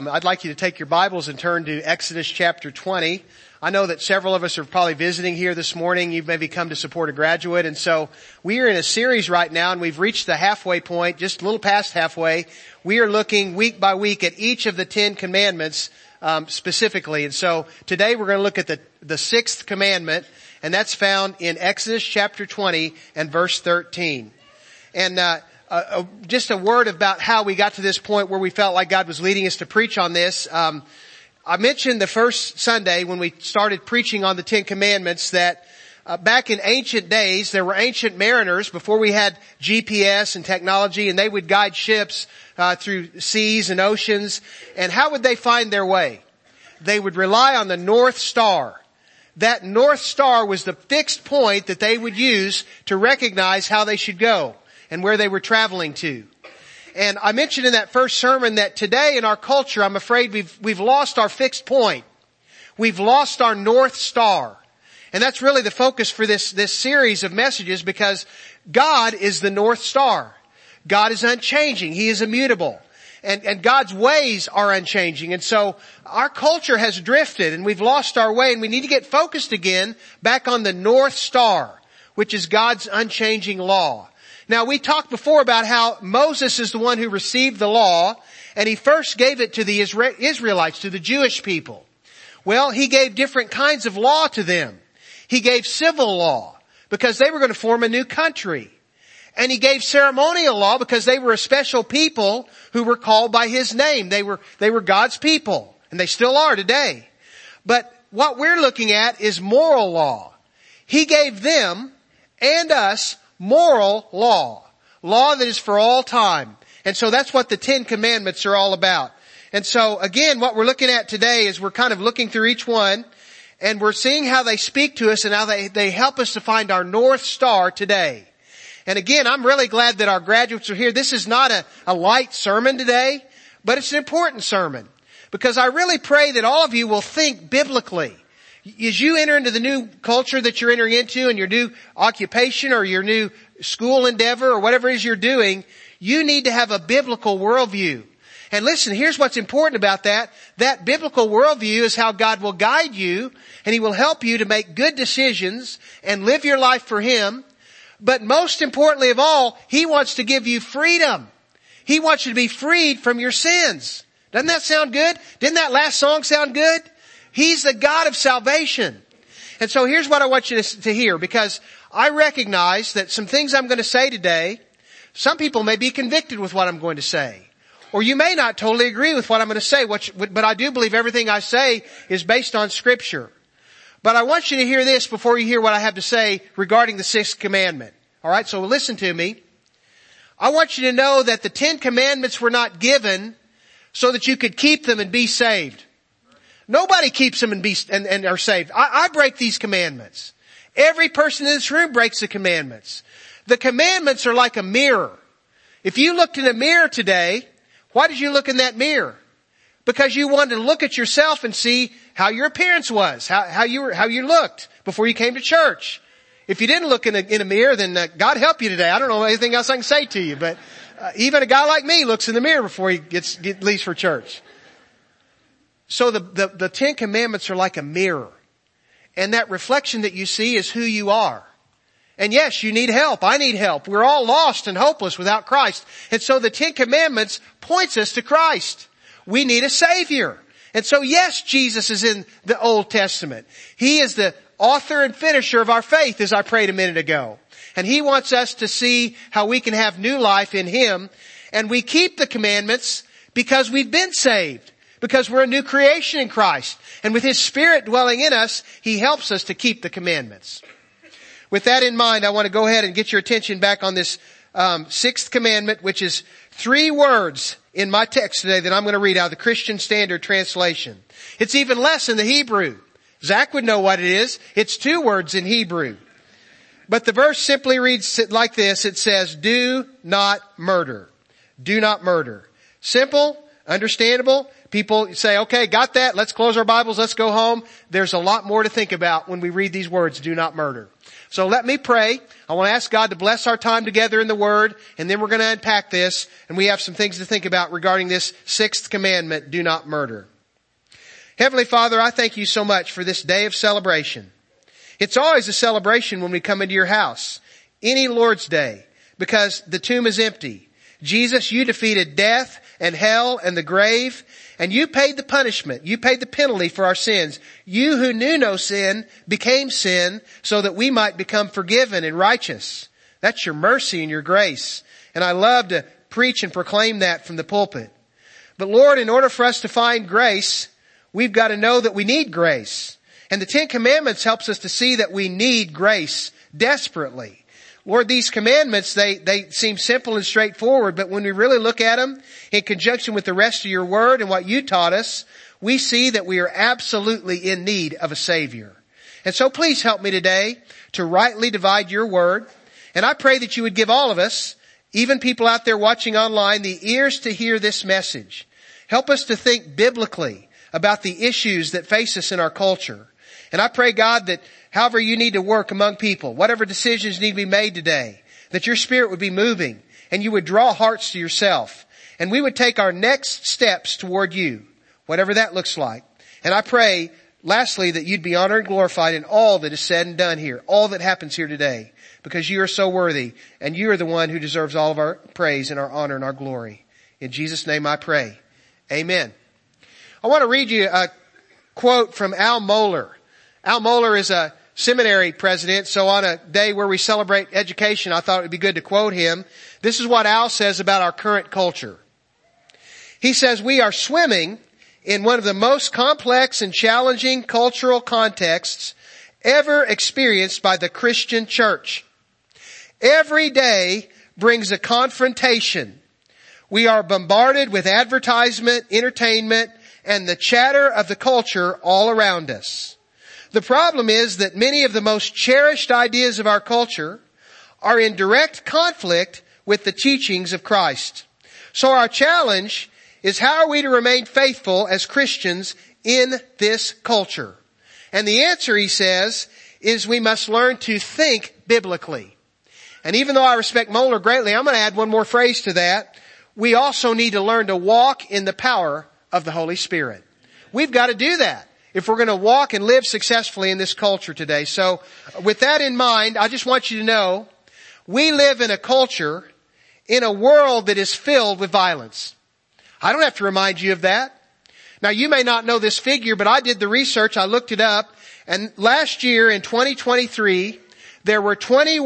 I'd like you to take your Bibles and turn to Exodus chapter 20. I know that several of us are probably visiting here this morning. You've maybe come to support a graduate. And so we are in a series right now, and we've reached the halfway point, just a little past halfway. We are looking week by week at each of the 10 commandments specifically. And so today we're going to look at the sixth commandment, and that's found in Exodus chapter 20 and verse 13. And just a word about how we got to this point where we felt like God was leading us to preach on this. I mentioned the first Sunday when we started preaching on the 10 Commandments that back in ancient days, there were ancient mariners before we had GPS and technology, and they would guide ships through seas and oceans. And how would they find their way? They would rely on the North Star. That North Star was the fixed point that they would use to recognize how they should go and where they were traveling to. And I mentioned in that first sermon that today in our culture, I'm afraid we've lost our fixed point. We've lost our North Star. And that's really the focus for this series of messages, because God is the North Star. God is unchanging. He is immutable. And God's ways are unchanging. And so our culture has drifted and we've lost our way, and we need to get focused again back on the North Star, which is God's unchanging law. Now, we talked before about how Moses is the one who received the law, and he first gave it to the Israelites, to the Jewish people. Well, he gave different kinds of law to them. He gave civil law because they were going to form a new country. And he gave ceremonial law because they were a special people who were called by his name. They were God's people, and they still are today. But what we're looking at is moral law. He gave them and us moral law. Law that is for all time. And so that's what the 10 Commandments are all about. And so again, what we're looking at today is we're kind of looking through each one, and we're seeing how they speak to us and how they help us to find our North Star today. And again, I'm really glad that our graduates are here. This is not a light sermon today, but it's an important sermon, because I really pray that all of you will think biblically. As you enter into the new culture that you're entering into, and your new occupation or your new school endeavor or whatever it is you're doing, you need to have a biblical worldview. And listen, here's what's important about that. That biblical worldview is how God will guide you, and He will help you to make good decisions and live your life for Him. But most importantly of all, He wants to give you freedom. He wants you to be freed from your sins. Doesn't that sound good? Didn't that last song sound good? He's the God of salvation. And so here's what I want you to hear, because I recognize that some things I'm going to say today, some people may be convicted with what I'm going to say. Or you may not totally agree with what I'm going to say, but I do believe everything I say is based on Scripture. But I want you to hear this before you hear what I have to say regarding the sixth commandment. All right, so listen to me. I want you to know that the 10 Commandments were not given so that you could keep them and be saved. Nobody keeps them and are saved. I break these commandments. Every person in this room breaks the commandments. The commandments are like a mirror. If you looked in a mirror today, why did you look in that mirror? Because you wanted to look at yourself and see how your appearance was, how you looked before you came to church. If you didn't look in a mirror, then God help you today. I don't know anything else I can say to you, but even a guy like me looks in the mirror before he leaves for church. So the 10 Commandments are like a mirror. And that reflection that you see is who you are. And yes, you need help. I need help. We're all lost and hopeless without Christ. And so the 10 Commandments points us to Christ. We need a Savior. And so yes, Jesus is in the Old Testament. He is the author and finisher of our faith, as I prayed a minute ago. And He wants us to see how we can have new life in Him. And we keep the commandments because we've been saved. Because we're a new creation in Christ. And with His Spirit dwelling in us, He helps us to keep the commandments. With that in mind, I want to go ahead and get your attention back on this sixth commandment, which is 3 words in my text today that I'm going to read out of the Christian Standard Translation. It's even less in the Hebrew. Zach would know what it is. It's 2 words in Hebrew. But the verse simply reads like this. It says, do not murder. Do not murder. Simple, understandable. People say, okay, got that. Let's close our Bibles. Let's go home. There's a lot more to think about when we read these words, do not murder. So let me pray. I want to ask God to bless our time together in the Word, and then we're going to unpack this, and we have some things to think about regarding this sixth commandment, do not murder. Heavenly Father, I thank you so much for this day of celebration. It's always a celebration when we come into your house, any Lord's Day, because the tomb is empty. Jesus, you defeated death and hell and the grave, and you paid the punishment. You paid the penalty for our sins. You who knew no sin became sin so that we might become forgiven and righteous. That's your mercy and your grace. And I love to preach and proclaim that from the pulpit. But Lord, in order for us to find grace, we've got to know that we need grace. And the Ten Commandments helps us to see that we need grace desperately. Lord, these commandments, they seem simple and straightforward, but when we really look at them in conjunction with the rest of your word and what you taught us, we see that we are absolutely in need of a Savior. And so please help me today to rightly divide your word. And I pray that you would give all of us, even people out there watching online, the ears to hear this message. Help us to think biblically about the issues that face us in our culture. And I pray, God, that however you need to work among people, whatever decisions need to be made today, that your Spirit would be moving and you would draw hearts to yourself. And we would take our next steps toward you, whatever that looks like. And I pray, lastly, that you'd be honored and glorified in all that is said and done here, all that happens here today, because you are so worthy and you are the one who deserves all of our praise and our honor and our glory. In Jesus' name I pray. Amen. I want to read you a quote from Al Mohler. Al Mohler is a seminary president, so on a day where we celebrate education, I thought it would be good to quote him. This is what Al says about our current culture. He says, we are swimming in one of the most complex and challenging cultural contexts ever experienced by the Christian church. Every day brings a confrontation. We are bombarded with advertisement, entertainment, and the chatter of the culture all around us. The problem is that many of the most cherished ideas of our culture are in direct conflict with the teachings of Christ. So our challenge is, how are we to remain faithful as Christians in this culture? And the answer, he says, is we must learn to think biblically. And even though I respect Mohler greatly, I'm going to add one more phrase to that. We also need to learn to walk in the power of the Holy Spirit. We've got to do that if we're going to walk and live successfully in this culture today. So with that in mind, I just want you to know we live in a culture, in a world that is filled with violence. I don't have to remind you of that. Now, you may not know this figure, but I did the research. I looked it up. And last year in 2023, there were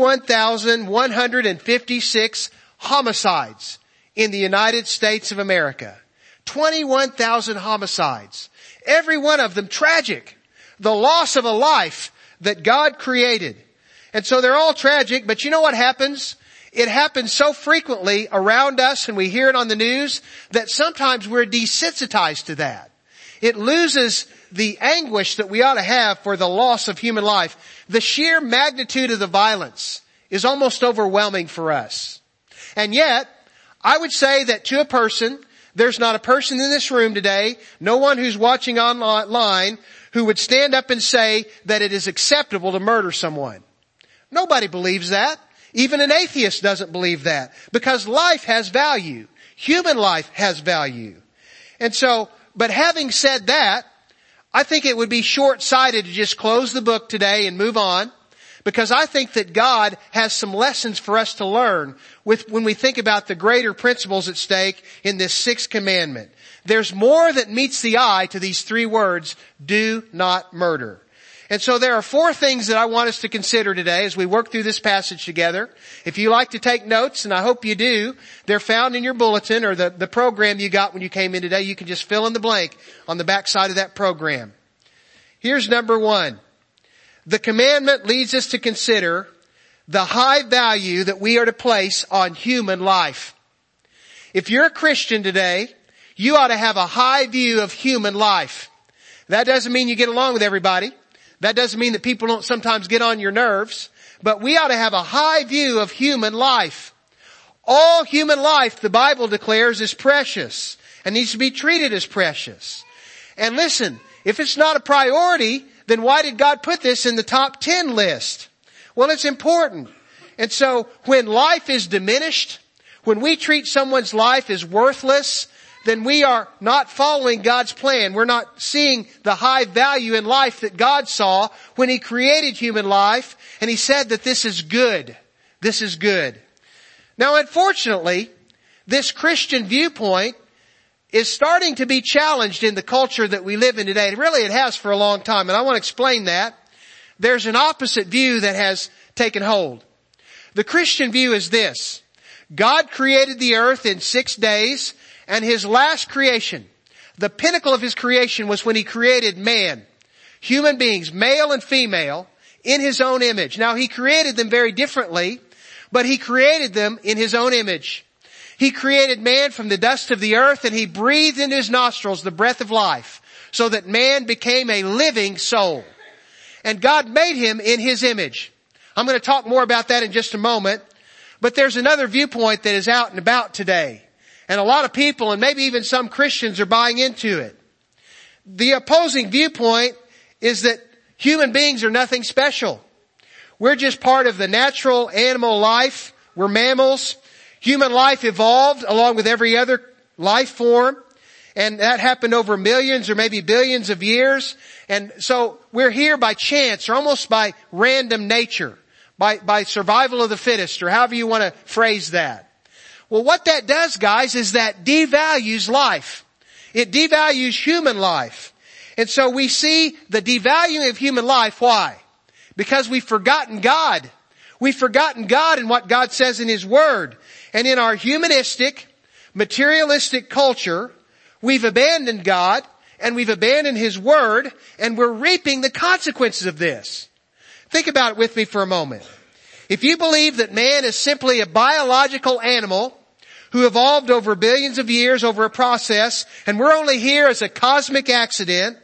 21,156 homicides in the United States of America. 21,000 homicides. Every one of them tragic. The loss of a life that God created. And so they're all tragic, but you know what happens? It happens so frequently around us, and we hear it on the news, that sometimes we're desensitized to that. It loses the anguish that we ought to have for the loss of human life. The sheer magnitude of the violence is almost overwhelming for us. And yet, I would say that to a person, there's not a person in this room today, no one who's watching online, who would stand up and say that it is acceptable to murder someone. Nobody believes that. Even an atheist doesn't believe that, because life has value. Human life has value. And so, but having said that, I think it would be short-sighted to just close the book today and move on, because I think that God has some lessons for us to learn when we think about the greater principles at stake in this sixth commandment. There's more that meets the eye to these three words, do not murder. And so there are four things that I want us to consider today as we work through this passage together. If you like to take notes, and I hope you do, they're found in your bulletin or the program you got when you came in today. You can just fill in the blank on the back side of that program. Here's number one. The commandment leads us to consider the high value that we are to place on human life. If you're a Christian today, you ought to have a high view of human life. That doesn't mean you get along with everybody. That doesn't mean that people don't sometimes get on your nerves. But we ought to have a high view of human life. All human life, the Bible declares, is precious and needs to be treated as precious. And listen, if it's not a priority, then why did God put this in the top 10 list? Well, it's important. And so when life is diminished, when we treat someone's life as worthless, then we are not following God's plan. We're not seeing the high value in life that God saw when He created human life, and He said that this is good. This is good. Now, unfortunately, this Christian viewpoint is starting to be challenged in the culture that we live in today. And really, it has for a long time, and I want to explain that. There's an opposite view that has taken hold. The Christian view is this: God created the earth in 6 days, and His last creation, the pinnacle of His creation, was when He created man, human beings, male and female, in His own image. Now, He created them very differently, but He created them in His own image. He created man from the dust of the earth, and He breathed into his nostrils the breath of life, so that man became a living soul. And God made him in His image. I'm going to talk more about that in just a moment. But there's another viewpoint that is out and about today. And a lot of people, and maybe even some Christians, are buying into it. The opposing viewpoint is that human beings are nothing special. We're just part of the natural animal life. We're mammals. Human life evolved along with every other life form. And that happened over millions or maybe billions of years. And so we're here by chance, or almost by random nature, by survival of the fittest, or however you want to phrase that. Well, what that does, guys, is that devalues life. It devalues human life. And so we see the devaluing of human life. Why? Because we've forgotten God. We've forgotten God and what God says in His Word. And in our humanistic, materialistic culture, we've abandoned God and we've abandoned His Word, and we're reaping the consequences of this. Think about it with me for a moment. If you believe that man is simply a biological animal who evolved over billions of years over a process, and we're only here as a cosmic accident,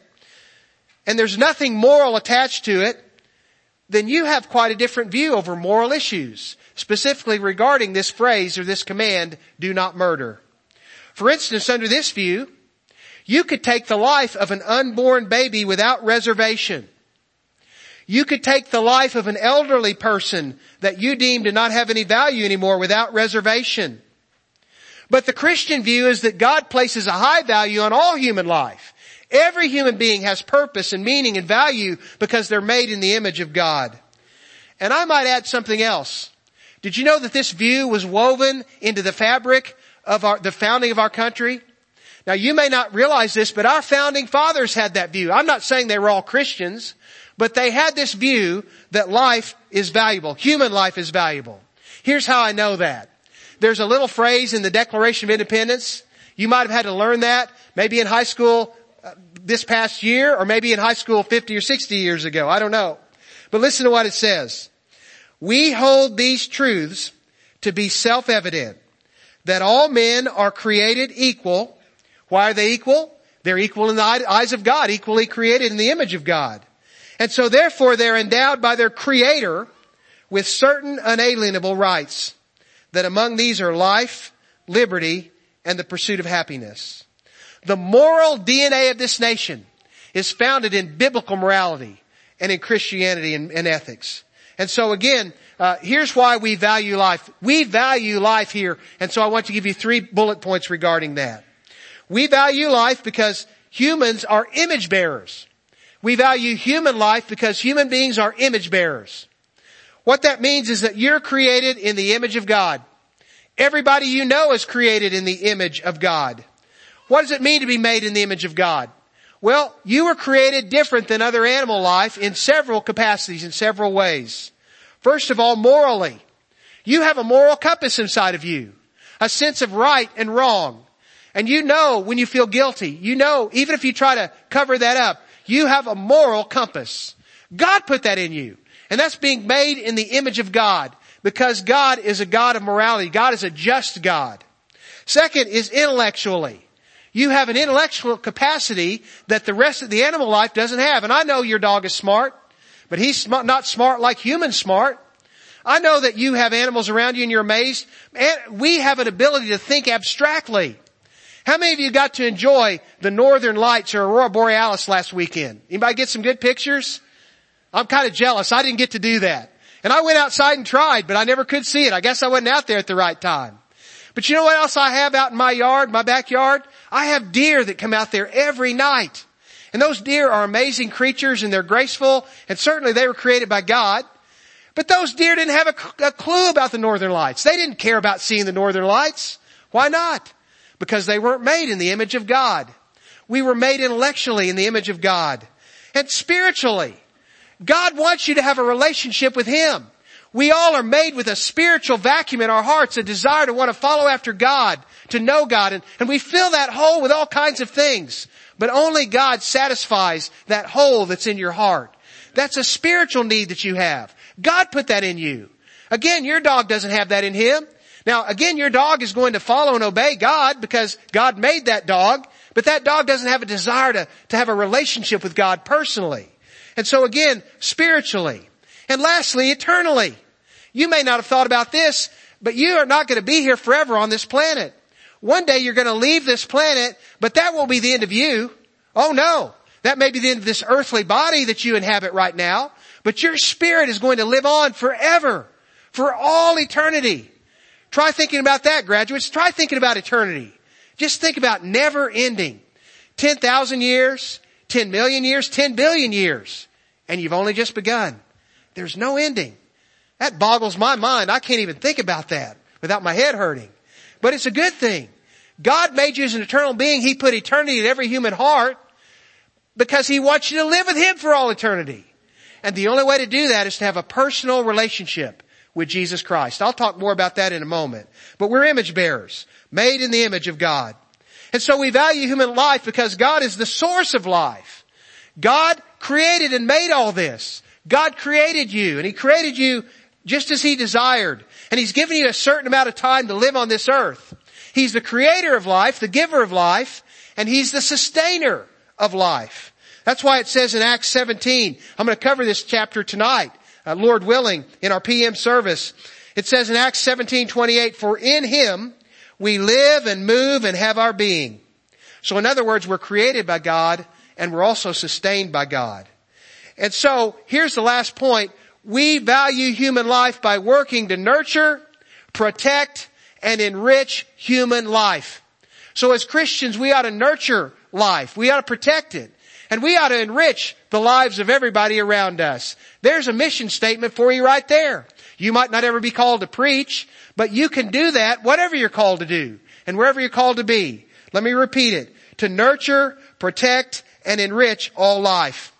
and there's nothing moral attached to it, then you have quite a different view over moral issues, specifically regarding this phrase or this command, do not murder. For instance, under this view, you could take the life of an unborn baby without reservation. You could take the life of an elderly person that you deem to not have any value anymore without reservation. But the Christian view is that God places a high value on all human life. Every human being has purpose and meaning and value because they're made in the image of God. And I might add something else. Did you know that this view was woven into the fabric of the founding of our country? Now, you may not realize this, but our founding fathers had that view. I'm not saying they were all Christians, but they had this view that life is valuable. Human life is valuable. Here's how I know that. There's a little phrase in the Declaration of Independence. You might have had to learn that maybe in high school this past year, or maybe in high school 50 or 60 years ago. I don't know. But listen to what it says. We hold these truths to be self-evident, that all men are created equal. Why are they equal? They're equal in the eyes of God, equally created in the image of God. And so therefore they're endowed by their Creator with certain unalienable rights, that among these are life, liberty, and the pursuit of happiness. The moral DNA of this nation is founded in biblical morality and in Christianity and ethics. And so again, here's why we value life. We value life here. And so I want to give you 3 bullet points regarding that. We value life because humans are image bearers. We value human life because human beings are image bearers. What that means is that you're created in the image of God. Everybody you know is created in the image of God. What does it mean to be made in the image of God? Well, you were created different than other animal life in several capacities, in several ways. First of all, morally. You have a moral compass inside of you, a sense of right and wrong. And you know when you feel guilty. You know, even if you try to cover that up, you have a moral compass. God put that in you. And that's being made in the image of God, because God is a God of morality. God is a just God. Second is intellectually. You have an intellectual capacity that the rest of the animal life doesn't have. And I know your dog is smart, but he's not smart like human smart. I know that you have animals around you and you're amazed. And we have an ability to think abstractly. How many of you got to enjoy the Northern Lights or Aurora Borealis last weekend? Anybody get some good pictures? I'm kind of jealous. I didn't get to do that. And I went outside and tried, but I never could see it. I guess I wasn't out there at the right time. But you know what else I have out in my yard, my backyard? I have deer that come out there every night. And those deer are amazing creatures and they're graceful, and certainly they were created by God. But those deer didn't have a clue about the northern lights. They didn't care about seeing the northern lights. Why not? Because they weren't made in the image of God. We were made intellectually in the image of God. And spiritually, God wants you to have a relationship with Him. We all are made with a spiritual vacuum in our hearts, a desire to want to follow after God, to know God. And we fill that hole with all kinds of things. But only God satisfies that hole that's in your heart. That's a spiritual need that you have. God put that in you. Again, your dog doesn't have that in him. Now, again, your dog is going to follow and obey God because God made that dog. But that dog doesn't have a desire to have a relationship with God personally. And so again, spiritually. And lastly, eternally. You may not have thought about this, but you are not going to be here forever on this planet. One day you're going to leave this planet, but that won't be the end of you. Oh no. That may be the end of this earthly body that you inhabit right now, but your spirit is going to live on forever, for all eternity. Try thinking about that, graduates. Try thinking about eternity. Just think about never ending. 10,000 years, 10 million years, 10 billion years. And you've only just begun. There's no ending. That boggles my mind. I can't even think about that without my head hurting. But it's a good thing. God made you as an eternal being. He put eternity in every human heart because He wants you to live with Him for all eternity. And the only way to do that is to have a personal relationship with Jesus Christ. I'll talk more about that in a moment. But we're image bearers, made in the image of God. And so we value human life because God is the source of life. God created and made all this. God created you, and He created you just as He desired. And He's given you a certain amount of time to live on this earth. He's the creator of life, the giver of life, and He's the sustainer of life. That's why it says in Acts 17, I'm going to cover this chapter tonight, Lord willing, in our PM service. It says in Acts 17:28, for in Him we live and move and have our being. So in other words, we're created by God and we're also sustained by God. And so here's the last point. We value human life by working to nurture, protect, and enrich human life. So as Christians, we ought to nurture life. We ought to protect it. And we ought to enrich the lives of everybody around us. There's a mission statement for you right there. You might not ever be called to preach, but you can do that whatever you're called to do and wherever you're called to be. Let me repeat it. To nurture, protect, and enrich all life.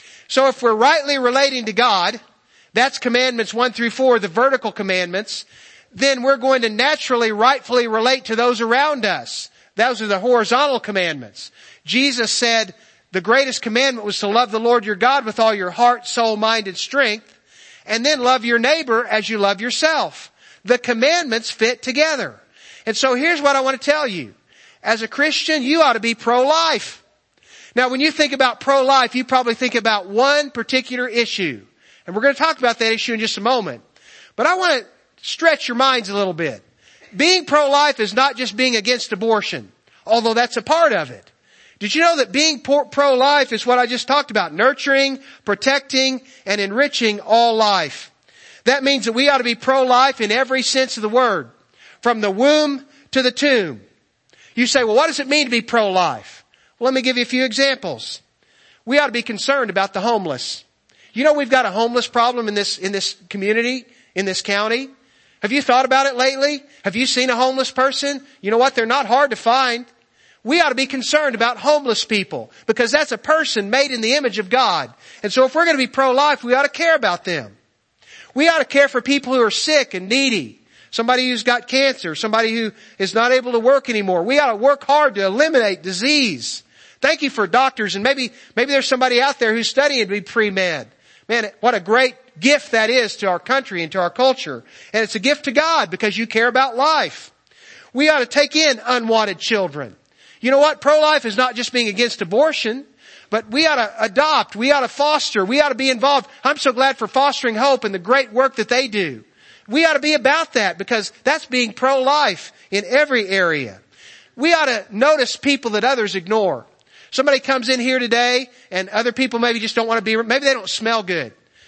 So if we're rightly relating to God, that's commandments 1 through 4, the vertical commandments, then we're going to naturally, rightfully relate to those around us. Those are the horizontal commandments. Jesus said the greatest commandment was to love the Lord your God with all your heart, soul, mind, and strength, and then love your neighbor as you love yourself. The commandments fit together. And so here's what I want to tell you. As a Christian, you ought to be pro-life. Now, when you think about pro-life, you probably think about one particular issue. And we're going to talk about that issue in just a moment. But I want to stretch your minds a little bit. Being pro-life is not just being against abortion, although that's a part of it. Did you know that being pro-life is what I just talked about? Nurturing, protecting, and enriching all life. That means that we ought to be pro-life in every sense of the word. From the womb to the tomb. You say, well, what does it mean to be pro-life? Well, let me give you a few examples. We ought to be concerned about the homeless. You know we've got a homeless problem in this community, in this county. Have you thought about it lately? Have you seen a homeless person? You know what? They're not hard to find. We ought to be concerned about homeless people because that's a person made in the image of God. And so if we're going to be pro-life, we ought to care about them. We ought to care for people who are sick and needy. Somebody who's got cancer, somebody who is not able to work anymore. We ought to work hard to eliminate disease. Thank you for doctors, and maybe there's somebody out there who's studying to be pre-med. Man, what a great gift that is to our country and to our culture. And it's a gift to God because you care about life. We ought to take in unwanted children. You know what? Pro-life is not just being against abortion, but we ought to adopt, we ought to foster, we ought to be involved. I'm so glad for Fostering Hope and the great work that they do. We ought to be about that because that's being pro-life in every area. We ought to notice people that others ignore. Somebody comes in here today and other people maybe just don't want to be, maybe they don't smell good.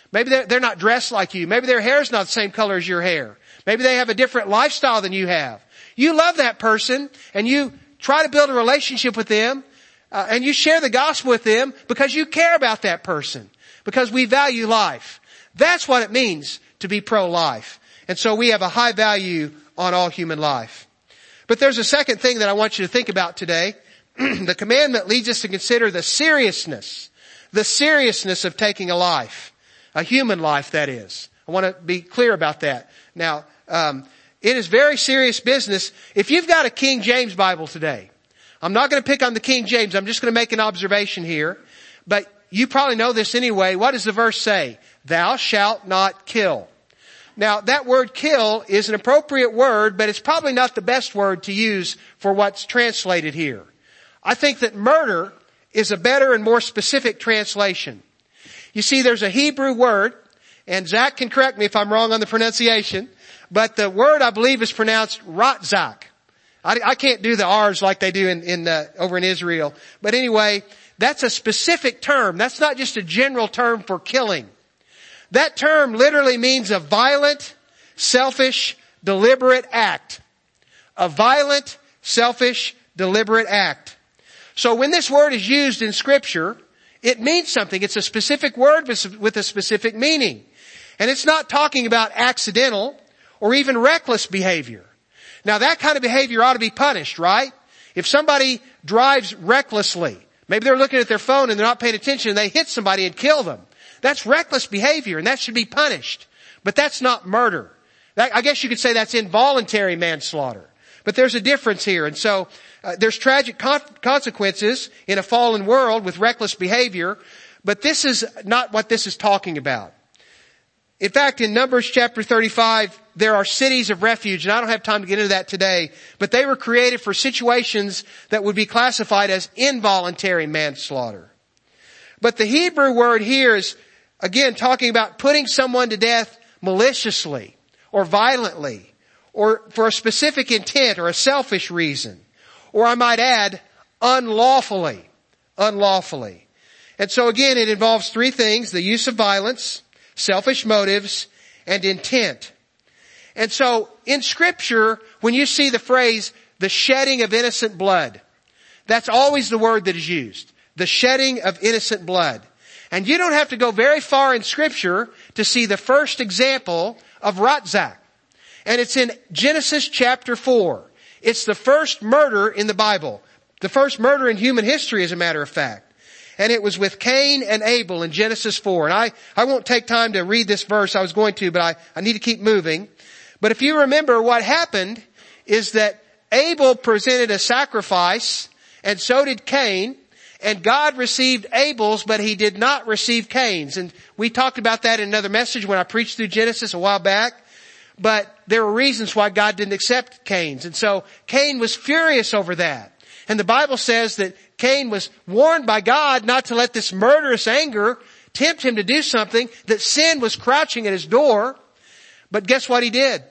Maybe they're not dressed like you. Maybe their hair's not the same color as your hair. Maybe they have a different lifestyle than you have. You love that person and you try to build a relationship with them and you share the gospel with them because you care about that person, because we value life. That's what it means to be pro-life. And so we have a high value on all human life. But there's a second thing that I want you to think about today. The commandment leads us to consider the seriousness of taking a life. A human life, that is. I want to be clear about that. Now, it is very serious business. If you've got a King James Bible today, I'm not going to pick on the King James. I'm just going to make an observation here. But you probably know this anyway. What does the verse say? Thou shalt not kill. Now, that word kill is an appropriate word, but it's probably not the best word to use for what's translated here. I think that murder is a better and more specific translation. You see, there's a Hebrew word, and Zach can correct me if I'm wrong on the pronunciation, but the word I believe is pronounced ratzak. I can't do the R's like they do over in Israel. But anyway, that's a specific term. That's not just a general term for killing. That term literally means a violent, selfish, deliberate act. A violent, selfish, deliberate act. So when this word is used in Scripture, it means something. It's a specific word with a specific meaning. And it's not talking about accidental or even reckless behavior. Now that kind of behavior ought to be punished, right? If somebody drives recklessly, maybe they're looking at their phone and they're not paying attention and they hit somebody and kill them. That's reckless behavior and that should be punished. But that's not murder. I guess you could say that's involuntary manslaughter. But there's a difference here. And so there's tragic consequences in a fallen world with reckless behavior. But this is not what this is talking about. In fact, in Numbers chapter 35, there are cities of refuge, and I don't have time to get into that today, but they were created for situations that would be classified as involuntary manslaughter. But the Hebrew word here is, again, talking about putting someone to death maliciously or violently or for a specific intent or a selfish reason. Or I might add, unlawfully. Unlawfully. And so again, it involves three things: the use of violence, selfish motives, and intent. And so in Scripture, when you see the phrase, the shedding of innocent blood, that's always the word that is used. The shedding of innocent blood. And you don't have to go very far in Scripture to see the first example of ratzak. And it's in Genesis chapter 4. It's the first murder in the Bible. The first murder in human history, as a matter of fact. And it was with Cain and Abel in Genesis 4. And I won't take time to read this verse. I was going to, but I need to keep moving. But if you remember, what happened is that Abel presented a sacrifice, and so did Cain. And God received Abel's, but he did not receive Cain's. And we talked about that in another message when I preached through Genesis a while back. But there were reasons why God didn't accept Cain's. And so Cain was furious over that. And the Bible says that Cain was warned by God not to let this murderous anger tempt him to do something, that sin was crouching at his door. But guess what he did?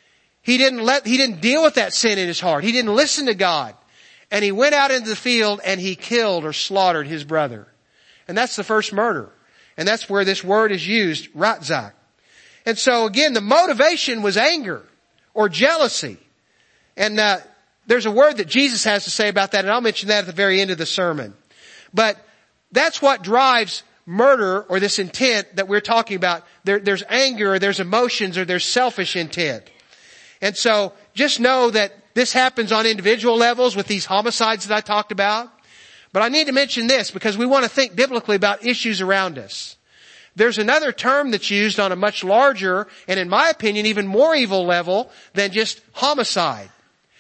He didn't deal with that sin in his heart. He didn't listen to God. And he went out into the field and he killed or slaughtered his brother. And that's the first murder. And that's where this word is used, ratzak. And so again, the motivation was anger or jealousy. And there's a word that Jesus has to say about that, and I'll mention that at the very end of the sermon. But that's what drives murder, or this intent that we're talking about. There's anger, or there's emotions, or there's selfish intent. And so just know that this happens on individual levels with these homicides that I talked about. But I need to mention this because we want to think biblically about issues around us. There's another term that's used on a much larger, and in my opinion, even more evil level than just homicide.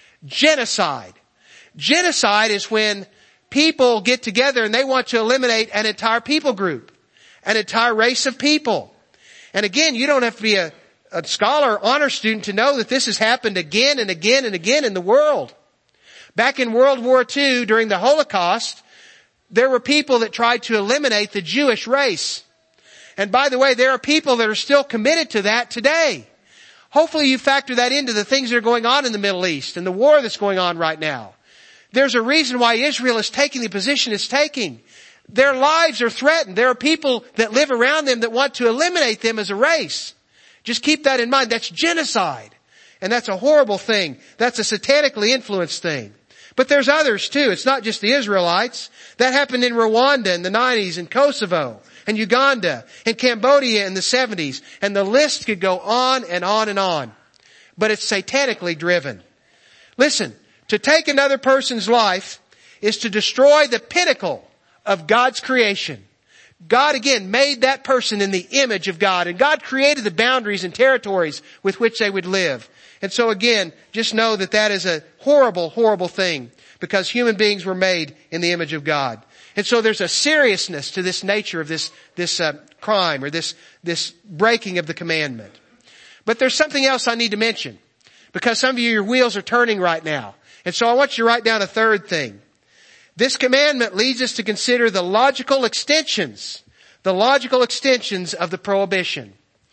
Genocide. Genocide is when people get together and they want to eliminate an entire people group, an entire race of people. And again, you don't have to be a scholar, honor student to know that this has happened again and again and again in the world. Back in World War II, during the Holocaust, there were people that tried to eliminate the Jewish race. And by the way, there are people that are still committed to that today. Hopefully you factor that into the things that are going on in the Middle East and the war that's going on right now. There's a reason why Israel is taking the position it's taking. their lives are threatened. There are people that live around them that want to eliminate them as a race. Just keep that in mind. That's genocide. And that's a horrible thing. That's a satanically influenced thing. But there's others too. It's not just the Israelites. That happened in Rwanda in the 90s, in Kosovo, and Uganda, and Cambodia in the 70s. And the list could go on and on and on. But it's satanically driven. Listen, to take another person's life is to destroy the pinnacle of God's creation. God again made that person in the image of God, and God created the boundaries and territories with which they would live. And so again, just know that that is a horrible, horrible thing, because human beings were made in the image of God. And so there's a seriousness to this nature of this crime, or this breaking of the commandment. But there's something else I need to mention, because some of you, your wheels are turning right now. And so I want you to write down a third thing. This commandment leads us to consider the logical extensions of the prohibition.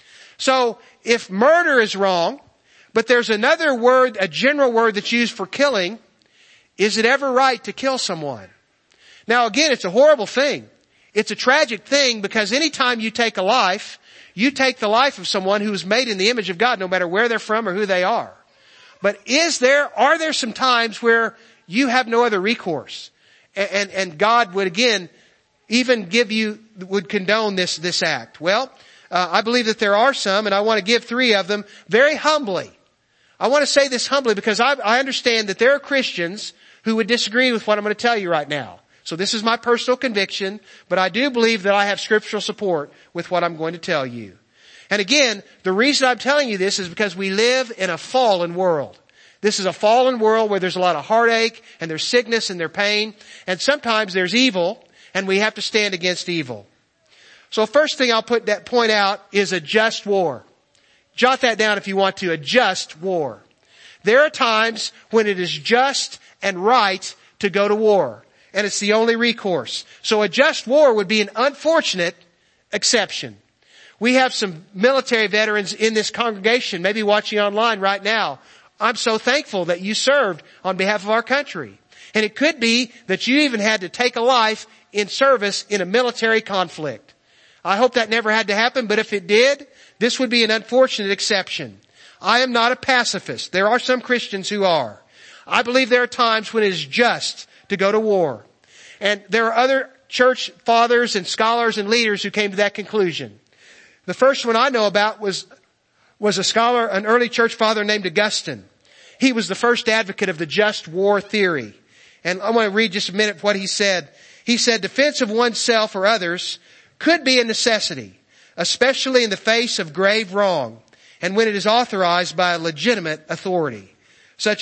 So if murder is wrong, but there's another word, a general word that's used for killing, is it ever right to kill someone? Now again, it's a horrible thing. It's a tragic thing, because anytime you take a life, you take the life of someone who is made in the image of God, no matter where they're from or who they are. But are there some times where you have no other recourse? And God would again even would condone this act? Well, I believe that there are some, and I want to give 3 of them very humbly. I want to say this humbly because I understand that there are Christians who would disagree with what I'm going to tell you right now. So this is my personal conviction, but I do believe that I have scriptural support with what I'm going to tell you. And again, the reason I'm telling you this is because we live in a fallen world. This is a fallen world where there's a lot of heartache, and there's sickness, and there's pain, and sometimes there's evil, and we have to stand against evil. So first thing I'll point out is a just war. Jot that down if you want to, a just war. There are times when it is just and right to go to war, and it's the only recourse. So a just war would be an unfortunate exception. We have some military veterans in this congregation, maybe watching online right now. I'm so thankful that you served on behalf of our country. And it could be that you even had to take a life in service in a military conflict. I hope that never had to happen, but if it did, this would be an unfortunate exception. I am not a pacifist. There are some Christians who are. I believe there are times when it is just to go to war. And there are other church fathers and scholars and leaders who came to that conclusion. The first one I know about was a scholar, an early church father named Augustine. He was the first advocate of the just war theory. And I want to read just a minute what he said. He said, defense of oneself or others could be a necessity, especially in the face of grave wrong, and when it is authorized by a legitimate authority. Such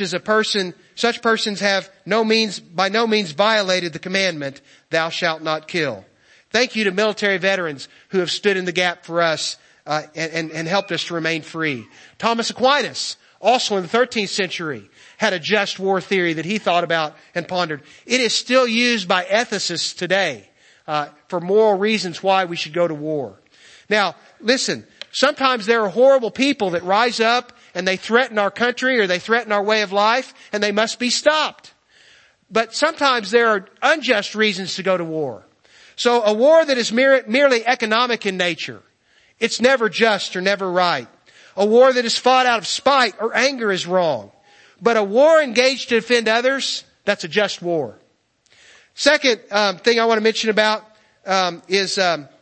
persons have by no means violated the commandment, thou shalt not kill. Thank you to military veterans who have stood in the gap for us and helped us to remain free. Thomas Aquinas, also in the 13th century, had a just war theory that he thought about and pondered. It is still used by ethicists today for moral reasons why we should go to war. Now, listen, sometimes there are horrible people that rise up and they threaten our country or they threaten our way of life, and they must be stopped. But sometimes there are unjust reasons to go to war. So a war that is merely economic in nature, it's never just or never right. A war that is fought out of spite or anger is wrong. But a war engaged to defend others, that's a just war. Second thing I want to mention about is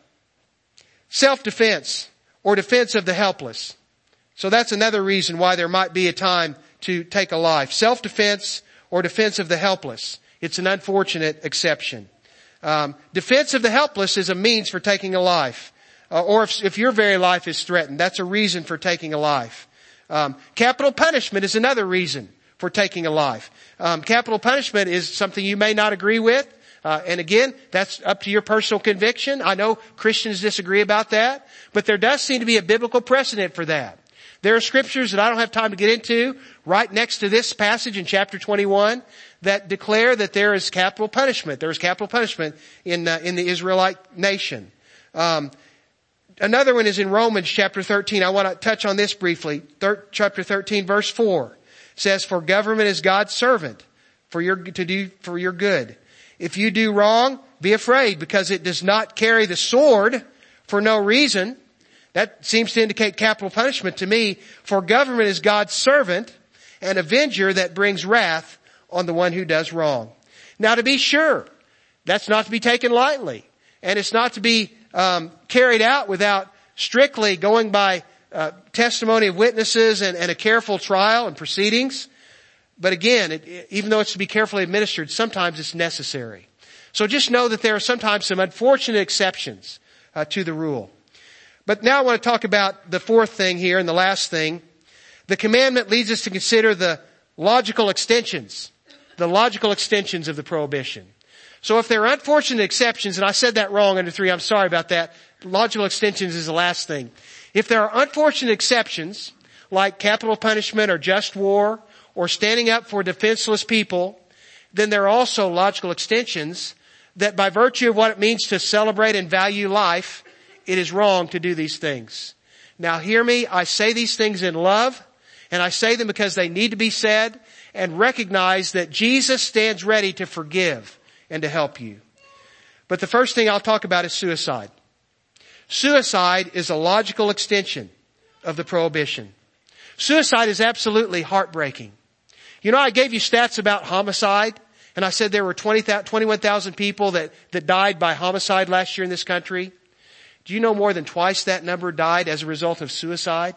self-defense or defense of the helpless. So that's another reason why there might be a time to take a life. Self-defense or defense of the helpless. It's an unfortunate exception. Defense of the helpless is a means for taking a life. Or if your very life is threatened, that's a reason for taking a life. Capital punishment is another reason for taking a life. Capital punishment is something you may not agree with. And again, that's up to your personal conviction. I know Christians disagree about that, but there does seem to be a biblical precedent for that. There are scriptures that I don't have time to get into right next to this passage in chapter 21 that declare that there is capital punishment. There is capital punishment in the Israelite nation. Another one is in Romans chapter 13. I want to touch on this briefly. Chapter 13 verse 4 says, for government is God's servant to do for your good. If you do wrong, be afraid, because it does not carry the sword for no reason. That seems to indicate capital punishment to me. For government is God's servant, an avenger that brings wrath on the one who does wrong. Now, to be sure, that's not to be taken lightly. And it's not to be carried out without strictly going by testimony of witnesses and a careful trial and proceedings. But again, even though it's to be carefully administered, sometimes it's necessary. So just know that there are sometimes some unfortunate exceptions to the rule. But now I want to talk about the fourth thing here and the last thing. The commandment leads us to consider the logical extensions of the prohibition. So if there are unfortunate exceptions, and I said that wrong under 3, I'm sorry about that. Logical extensions is the last thing. If there are unfortunate exceptions, like capital punishment or just war, or standing up for defenseless people, then there are also logical extensions that by virtue of what it means to celebrate and value life, it is wrong to do these things. Now hear me, I say these things in love, and I say them because they need to be said, and recognize that Jesus stands ready to forgive and to help you. But the first thing I'll talk about is suicide. Suicide is a logical extension of the prohibition. Suicide is absolutely heartbreaking. You know, I gave you stats about homicide, and I said there were 21,000 people that died by homicide last year in this country. Do you know more than twice that number died as a result of suicide?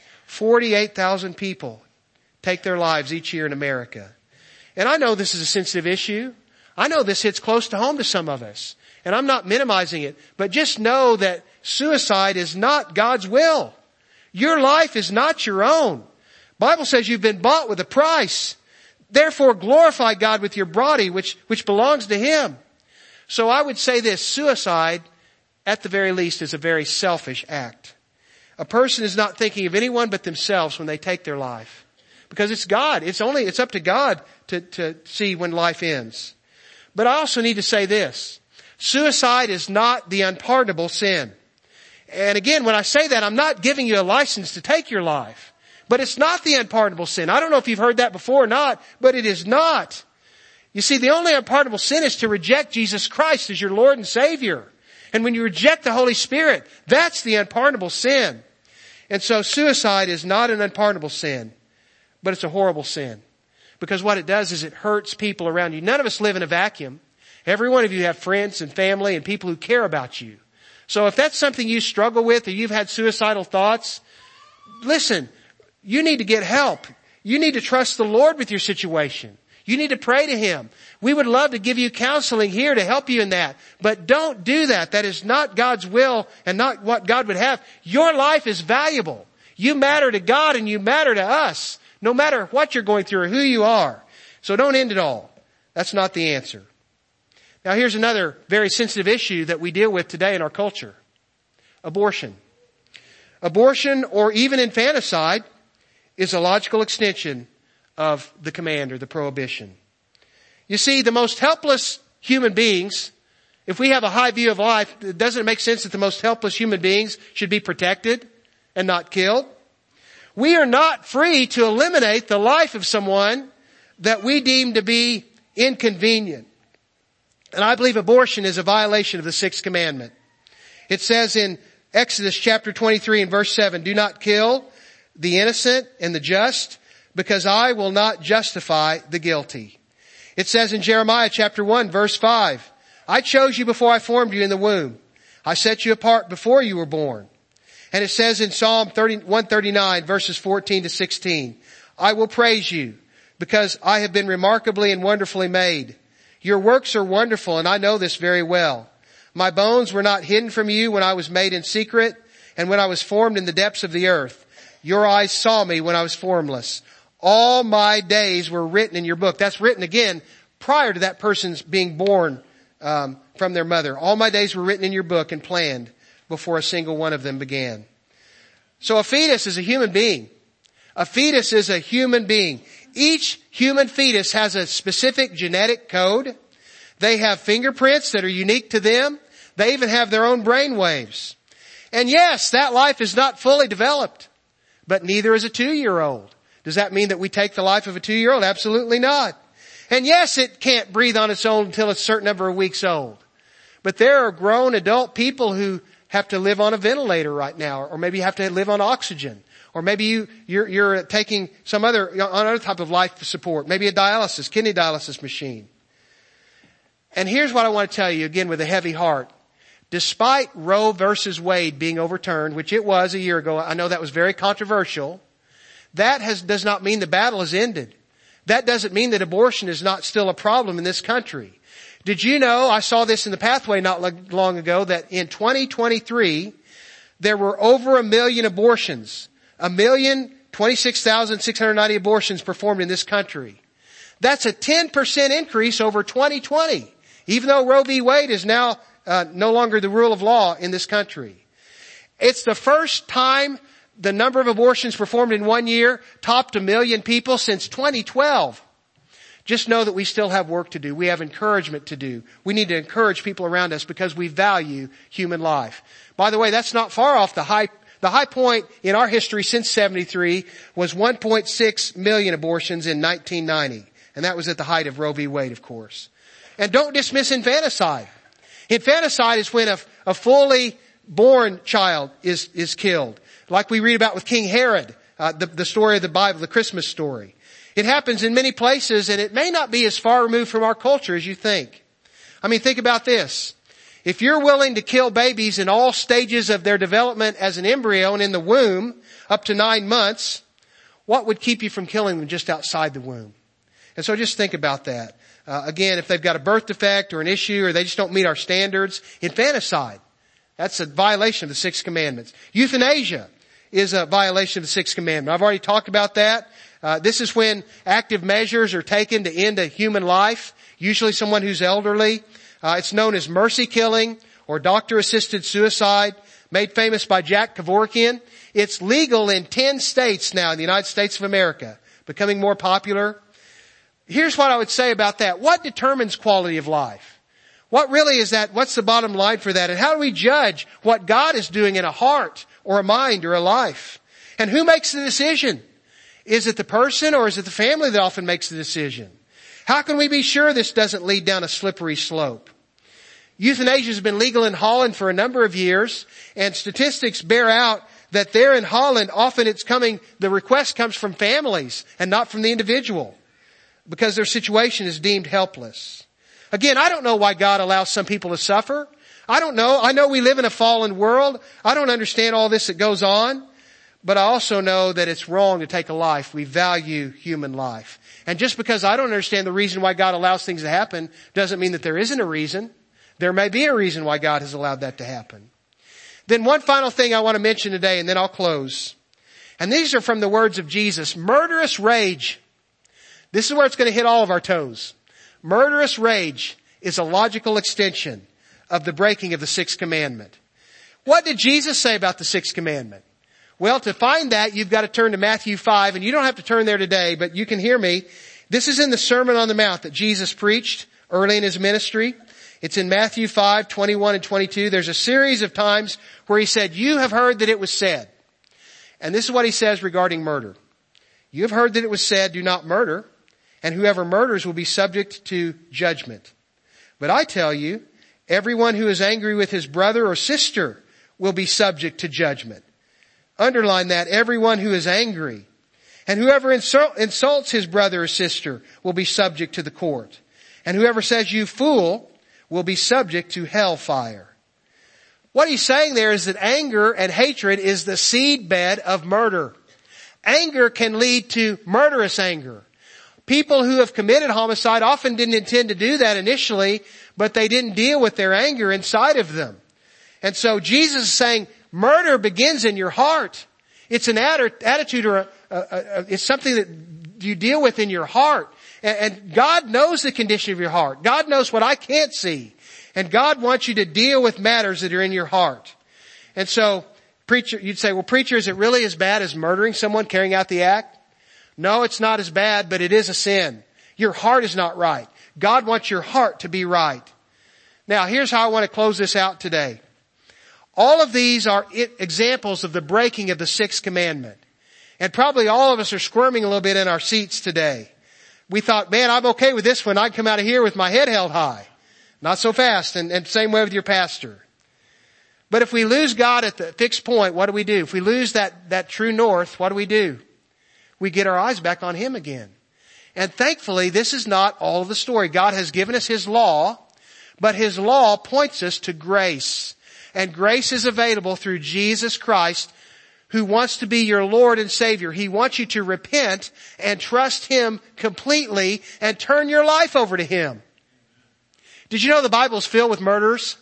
48,000 people take their lives each year in America. And I know this is a sensitive issue. I know this hits close to home to some of us. And I'm not minimizing it. But just know that suicide is not God's will. Your life is not your own. The Bible says you've been bought with a price. Therefore glorify God with your body, which belongs to Him. So I would say this, suicide, at the very least, is a very selfish act. A person is not thinking of anyone but themselves when they take their life. Because it's God. It's up to God to see when life ends. But I also need to say this. Suicide is not the unpardonable sin. And again, when I say that, I'm not giving you a license to take your life. But it's not the unpardonable sin. I don't know if you've heard that before or not, but it is not. You see, the only unpardonable sin is to reject Jesus Christ as your Lord and Savior. And when you reject the Holy Spirit, that's the unpardonable sin. And so suicide is not an unpardonable sin, but it's a horrible sin. Because what it does is it hurts people around you. None of us live in a vacuum. Every one of you have friends and family and people who care about you. So if that's something you struggle with or you've had suicidal thoughts, listen, you need to get help. You need to trust the Lord with your situation. You need to pray to Him. We would love to give you counseling here to help you in that. But don't do that. That is not God's will and not what God would have. Your life is valuable. You matter to God and you matter to us, no matter what you're going through or who you are. So don't end it all. That's not the answer. Now here's another very sensitive issue that we deal with today in our culture. Abortion. Abortion, or even infanticide, is a logical extension of the command or the prohibition. You see, the most helpless human beings, if we have a high view of life, doesn't it make sense that the most helpless human beings should be protected and not killed? We are not free to eliminate the life of someone that we deem to be inconvenient. And I believe abortion is a violation of the sixth commandment. It says in Exodus chapter 23 and verse 7, do not kill the innocent and the just, because I will not justify the guilty. It says in Jeremiah chapter 1 verse 5, I chose you before I formed you in the womb. I set you apart before you were born. And it says in Psalm 139 verses 14 to 16, I will praise you because I have been remarkably and wonderfully made. Your works are wonderful, and I know this very well. My bones were not hidden from you when I was made in secret and when I was formed in the depths of the earth. Your eyes saw me when I was formless. All my days were written in your book. That's written again prior to that person's being born from their mother. All my days were written in your book and planned before a single one of them began. So a fetus is a human being. A fetus is a human being. Each human fetus has a specific genetic code. They have fingerprints that are unique to them. They even have their own brain waves. And yes, that life is not fully developed, but neither is a 2-year-old. Does that mean that we take the life of a 2-year-old? Absolutely not. And yes, it can't breathe on its own until it's a certain number of weeks old. But there are grown adult people who have to live on a ventilator right now, or maybe have to live on oxygen, or maybe you're taking some other type of life support, maybe a kidney dialysis machine. And here's what I want to tell you again with a heavy heart. Despite Roe versus Wade being overturned, which it was a year ago, I know that was very controversial, does not mean the battle has ended. That doesn't mean that abortion is not still a problem in this country. Did you know, I saw this in the Pathway not long ago, that in 2023, there were over 1 million abortions. 1,026,690 abortions performed in this country. That's a 10% increase over 2020, even though Roe v. Wade is now no longer the rule of law in this country. It's the first time the number of abortions performed in 1 year topped 1 million people since 2012. Just know that we still have work to do. We have encouragement to do. We need to encourage people around us because we value human life. By the way, that's not far off the high point in our history since 73 was 1.6 million abortions in 1990. And that was at the height of Roe v. Wade, of course. And don't dismiss infanticide. Infanticide is when a fully born child is killed. Like we read about with King Herod, the story of the Bible, the Christmas story. It happens in many places, and it may not be as far removed from our culture as you think. I mean, think about this. If you're willing to kill babies in all stages of their development as an embryo and in the womb up to 9 months, what would keep you from killing them just outside the womb? And so just think about that. Again, if they've got a birth defect or an issue or they just don't meet our standards, infanticide, that's a violation of the 6 commandments. Euthanasia is a violation of the 6th commandment. I've already talked about that. This is when active measures are taken to end a human life, usually someone who's elderly. It's known as mercy killing or doctor-assisted suicide, made famous by Jack Kevorkian. It's legal in 10 states now in the United States of America, becoming more popular. Here's what I would say about that. What determines quality of life? What really is that? What's the bottom line for that? And how do we judge what God is doing in a heart or a mind or a life? And who makes the decision? Is it the person or is it the family that often makes the decision? How can we be sure this doesn't lead down a slippery slope? Euthanasia has been legal in Holland for a number of years, and statistics bear out that there in Holland, often the request comes from families and not from the individual because their situation is deemed helpless. Again, I don't know why God allows some people to suffer. I don't know. I know we live in a fallen world. I don't understand all this that goes on. But I also know that it's wrong to take a life. We value human life. And just because I don't understand the reason why God allows things to happen doesn't mean that there isn't a reason. There may be a reason why God has allowed that to happen. Then one final thing I want to mention today, and then I'll close. And these are from the words of Jesus. Murderous rage. This is where it's going to hit all of our toes. Murderous rage is a logical extension of the breaking of the 6th commandment. What did Jesus say about the 6th commandment? Well, to find that, you've got to turn to Matthew 5, and you don't have to turn there today, but you can hear me. This is in the Sermon on the Mount that Jesus preached early in his ministry. It's in Matthew 5, 21 and 22. There's a series of times where he said, you have heard that it was said. And this is what he says regarding murder. You have heard that it was said, do not murder, and whoever murders will be subject to judgment. But I tell you, everyone who is angry with his brother or sister will be subject to judgment. Underline that, everyone who is angry. And whoever insults his brother or sister will be subject to the court. And whoever says you fool will be subject to hellfire. What he's saying there is that anger and hatred is the seedbed of murder. Anger can lead to murderous anger. People who have committed homicide often didn't intend to do that initially, but they didn't deal with their anger inside of them. And so Jesus is saying, murder begins in your heart. It's an attitude or it's something that you deal with in your heart. And God knows the condition of your heart. God knows what I can't see. And God wants you to deal with matters that are in your heart. And so, preacher, you'd say, well, preacher, is it really as bad as murdering someone, carrying out the act? No, it's not as bad, but it is a sin. Your heart is not right. God wants your heart to be right. Now, here's how I want to close this out today. All of these are examples of the breaking of the 6th commandment. And probably all of us are squirming a little bit in our seats today. We thought, man, I'm okay with this one. I'd come out of here with my head held high. Not so fast. And same way with your pastor. But if we lose God at the fixed point, what do we do? If we lose that true north, what do? We get our eyes back on Him again. And thankfully, this is not all of the story. God has given us His law, but His law points us to grace. And grace is available through Jesus Christ, who wants to be your Lord and Savior. He wants you to repent and trust Him completely and turn your life over to Him. Did you know the Bible's filled with murderers?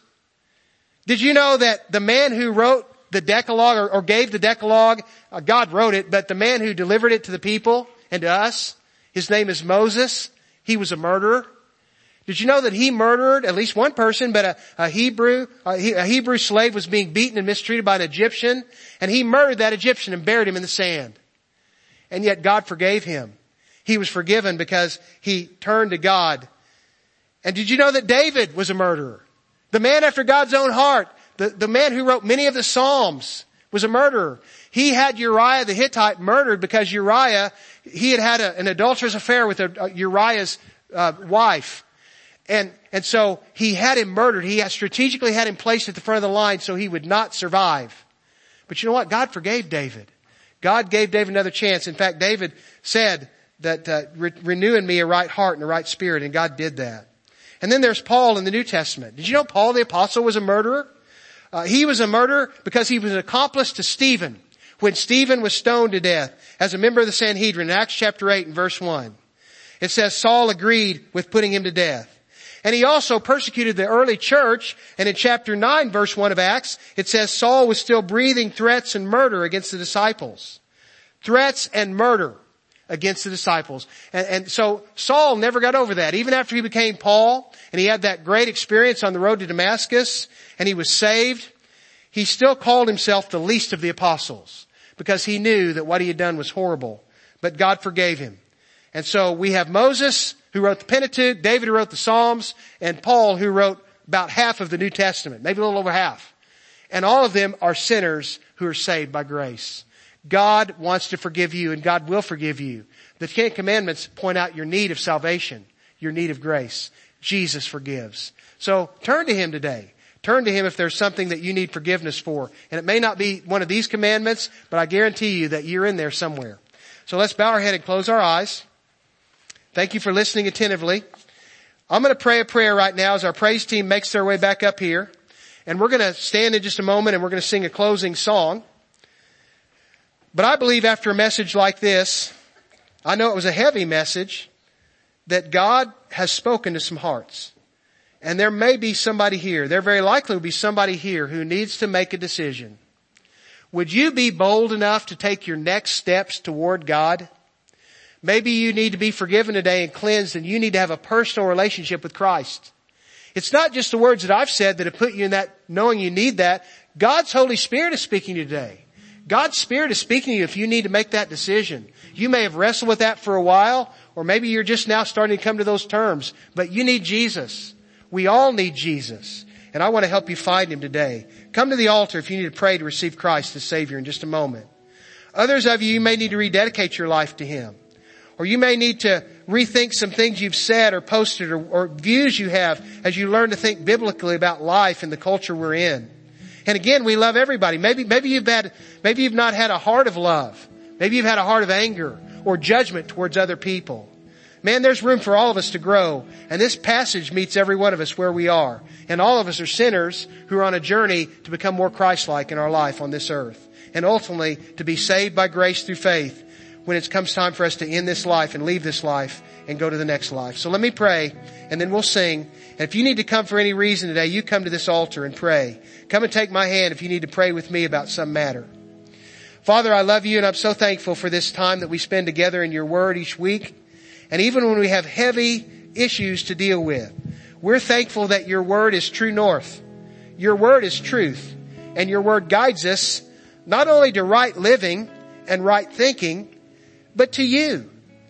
Did you know that the man who wrote the Decalogue or gave the Decalogue, God wrote it, but the man who delivered it to the people and to us, his name is Moses. He was a murderer. Did you know that he murdered at least one person, but a Hebrew slave was being beaten and mistreated by an Egyptian, and he murdered that Egyptian and buried him in the sand. And yet God forgave him. He was forgiven because he turned to God. And did you know that David was a murderer? The man after God's own heart, the man who wrote many of the Psalms, was a murderer. He had Uriah the Hittite murdered because Uriah, he had an adulterous affair with Uriah's wife. And so he had him murdered. He strategically had him placed at the front of the line so he would not survive. But you know what? God forgave David. God gave David another chance. In fact, David said that renew in me a right heart and a right spirit, and God did that. And then there's Paul in the New Testament. Did you know Paul the Apostle was a murderer? He was a murderer because he was an accomplice to Stephen when Stephen was stoned to death as a member of the Sanhedrin in Acts chapter 8 and verse 1. It says Saul agreed with putting him to death. And he also persecuted the early church. And in chapter 9 verse 1 of Acts, it says Saul was still breathing threats and murder against the disciples. Threats and murder against the disciples. And so Saul never got over that. Even after he became Paul and he had that great experience on the road to Damascus and he was saved, he still called himself the least of the apostles because he knew that what he had done was horrible. But God forgave him. And so we have Moses who wrote the Pentateuch, David who wrote the Psalms, and Paul who wrote about half of the New Testament, maybe a little over half. And all of them are sinners who are saved by grace. God wants to forgive you and God will forgive you. The Ten Commandments point out your need of salvation, your need of grace. Jesus forgives. So turn to Him today. Turn to Him if there's something that you need forgiveness for. And it may not be one of these commandments, but I guarantee you that you're in there somewhere. So let's bow our head and close our eyes. Thank you for listening attentively. I'm going to pray a prayer right now as our praise team makes their way back up here. And we're going to stand in just a moment and we're going to sing a closing song. But I believe after a message like this, I know it was a heavy message, that God has spoken to some hearts. And there may be somebody here, there very likely will be somebody here who needs to make a decision. Would you be bold enough to take your next steps toward God? Maybe you need to be forgiven today and cleansed, and you need to have a personal relationship with Christ. It's not just the words that I've said that have put you in that, knowing you need that. God's Holy Spirit is speaking to you today. God's Spirit is speaking to you if you need to make that decision. You may have wrestled with that for a while, or maybe you're just now starting to come to those terms, but you need Jesus. We all need Jesus. And I want to help you find Him today. Come to the altar if you need to pray to receive Christ as Savior in just a moment. Others of you may need to rededicate your life to Him. Or you may need to rethink some things you've said or posted or views you have as you learn to think biblically about life and the culture we're in. And again, we love everybody. Maybe you've not had a heart of love. Maybe you've had a heart of anger or judgment towards other people. Man, there's room for all of us to grow. And this passage meets every one of us where we are. And all of us are sinners who are on a journey to become more Christ-like in our life on this earth. And ultimately, to be saved by grace through faith when it comes time for us to end this life and leave this life and go to the next life. So let me pray, and then we'll sing. And if you need to come for any reason today, you come to this altar and pray. Come and take my hand if you need to pray with me about some matter. Father, I love you, and I'm so thankful for this time that we spend together in your word each week. And even when we have heavy issues to deal with, we're thankful that your word is true north. Your word is truth. And your word guides us not only to right living and right thinking, but to you.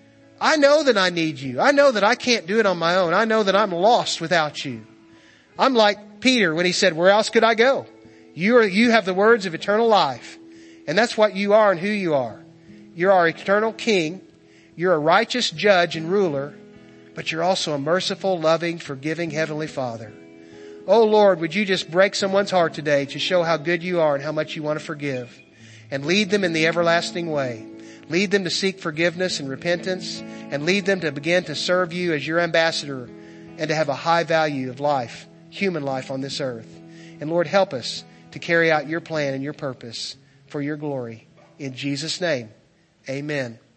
I know that I need you. I know that I can't do it on my own. I know that I'm lost without you. I'm like Peter when he said, where else could I go? You have the words of eternal life. And that's what you are and who you are. You're our eternal King. You're a righteous judge and ruler. but you're also a merciful, loving, forgiving Heavenly Father. Oh Lord, would you just break someone's heart today to show how good you are and how much you want to forgive, and lead them in the everlasting way. Lead them to seek forgiveness and repentance, and lead them to begin to serve you as your ambassador and to have a high value of life, human life on this earth. And Lord, help us to carry out your plan and your purpose for your glory. In Jesus' name, amen.